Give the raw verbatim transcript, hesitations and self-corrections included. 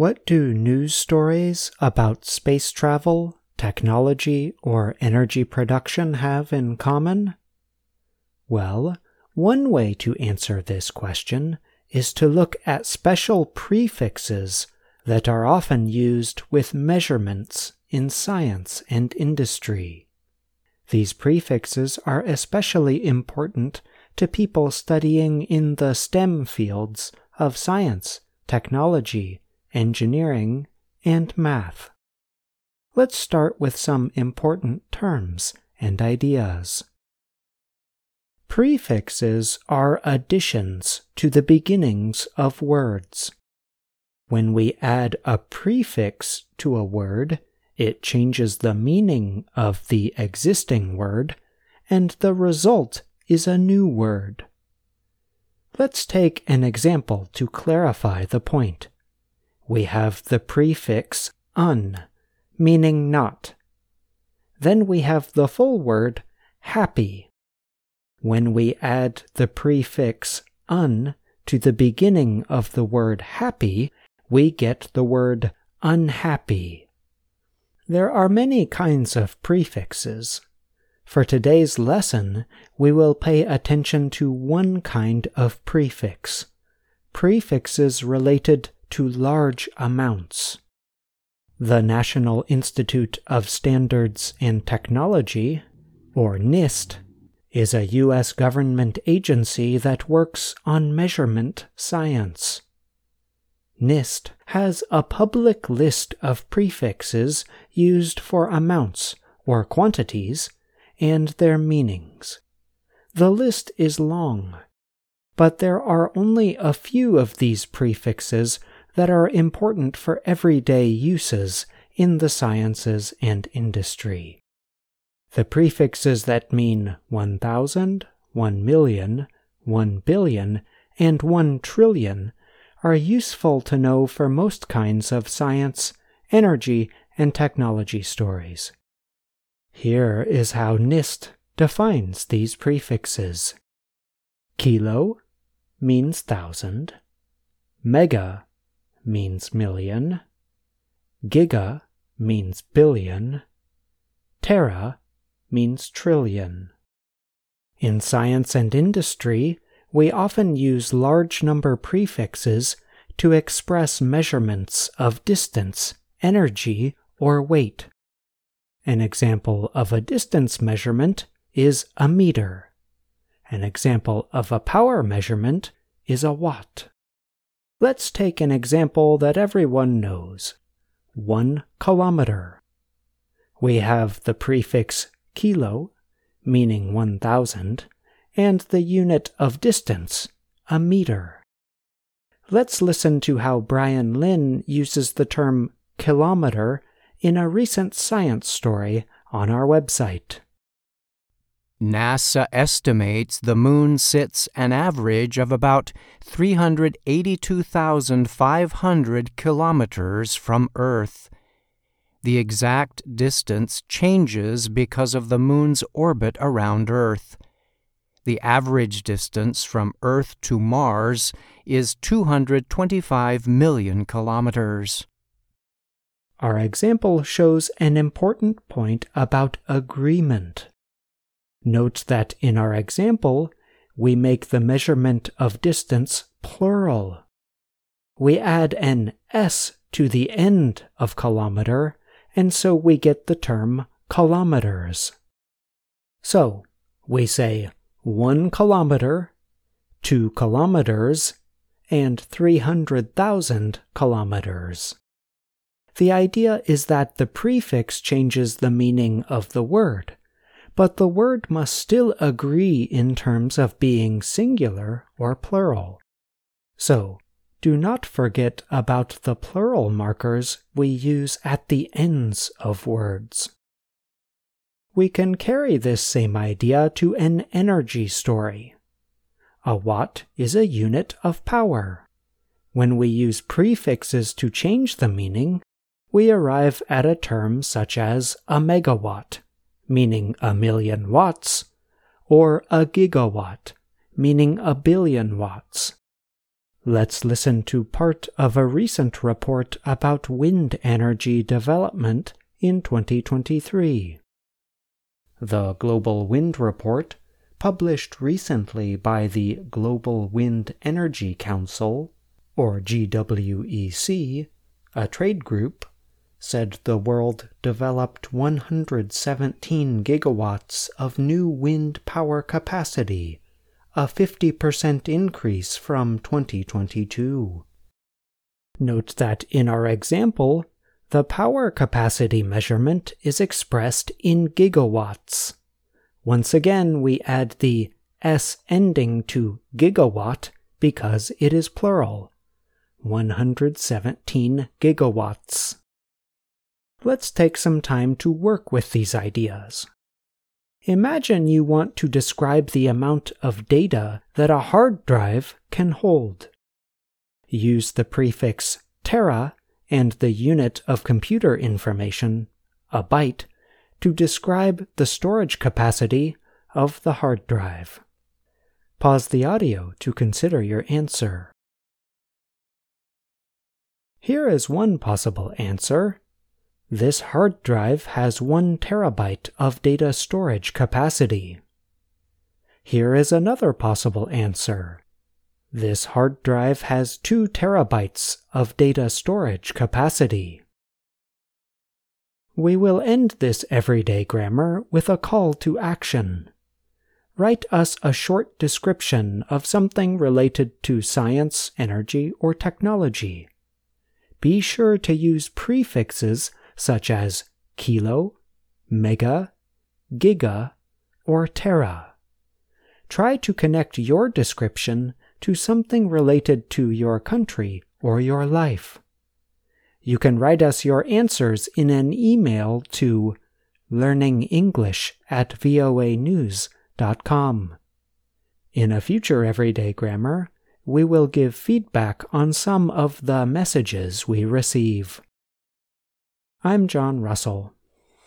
What do news stories about space travel, technology, or energy production have in common? Well, one way to answer this question is to look at special prefixes that are often used with measurements in science and industry. These prefixes are especially important to people studying in the STEM fields of science, technology, engineering, and math. Let's start with some important terms and ideas. Prefixes are additions to the beginnings of words. When we add a prefix to a word, it changes the meaning of the existing word, and the result is a new word. Let's take an example to clarify the point. We have the prefix un, meaning not. Then we have the full word happy. When we add the prefix un to the beginning of the word happy, we get the word unhappy. There are many kinds of prefixes. For today's lesson, we will pay attention to one kind of prefix, prefixes related to large amounts. The National Institute of Standards and Technology, or NIST, is a U S government agency that works on measurement science. NIST has a public list of prefixes used for amounts or quantities and their meanings. The list is long, but there are only a few of these prefixes that are important for everyday uses in the sciences and industry. The prefixes that mean one thousand, one million, one billion, and one trillion are useful to know for most kinds of science, energy, and technology stories. Here is how NIST defines these prefixes. Kilo means thousand. Mega means million. Giga means billion. Tera means trillion. In science and industry, we often use large number prefixes to express measurements of distance, energy, or weight. An example of a distance measurement is a meter. An example of a power measurement is a watt. Let's take an example that everyone knows. One kilometer. We have the prefix kilo, meaning one thousand, and the unit of distance, a meter. Let's listen to how Brian Lynn uses the term kilometer in a recent science story on our website. NASA estimates the Moon sits an average of about three hundred eighty-two thousand five hundred kilometers from Earth. The exact distance changes because of the Moon's orbit around Earth. The average distance from Earth to Mars is two hundred twenty-five million kilometers. Our example shows an important point about agreement. Note that in our example, we make the measurement of distance plural. We add an s to the end of kilometer, and so we get the term kilometers. So, we say one kilometer, two kilometers, and three hundred thousand kilometers. The idea is that the prefix changes the meaning of the word, but the word must still agree in terms of being singular or plural. So, do not forget about the plural markers we use at the ends of words. We can carry this same idea to an energy story. A watt is a unit of power. When we use prefixes to change the meaning, we arrive at a term such as a megawatt, meaning a million watts, or a gigawatt, meaning a billion watts. Let's listen to part of a recent report about wind energy development in twenty twenty-three. The Global Wind Report, published recently by the Global Wind Energy Council, or G W E C, a trade group, said the world developed one hundred seventeen gigawatts of new wind power capacity, a fifty percent increase from twenty twenty-two. Note that in our example, the power capacity measurement is expressed in gigawatts. Once again, we add the S ending to gigawatt because it is plural. one hundred seventeen gigawatts. Let's take some time to work with these ideas. Imagine you want to describe the amount of data that a hard drive can hold. Use the prefix tera and the unit of computer information, a byte, to describe the storage capacity of the hard drive. Pause the audio to consider your answer. Here is one possible answer. This hard drive has one terabyte of data storage capacity. Here is another possible answer. This hard drive has two terabytes of data storage capacity. We will end this everyday grammar with a call to action. Write us a short description of something related to science, energy, or technology. Be sure to use prefixes such as kilo, mega, giga, or tera. Try to connect your description to something related to your country or your life. You can write us your answers in an email to learningenglish at voa news dot com. In a future Everyday Grammar, we will give feedback on some of the messages we receive. I'm John Russell.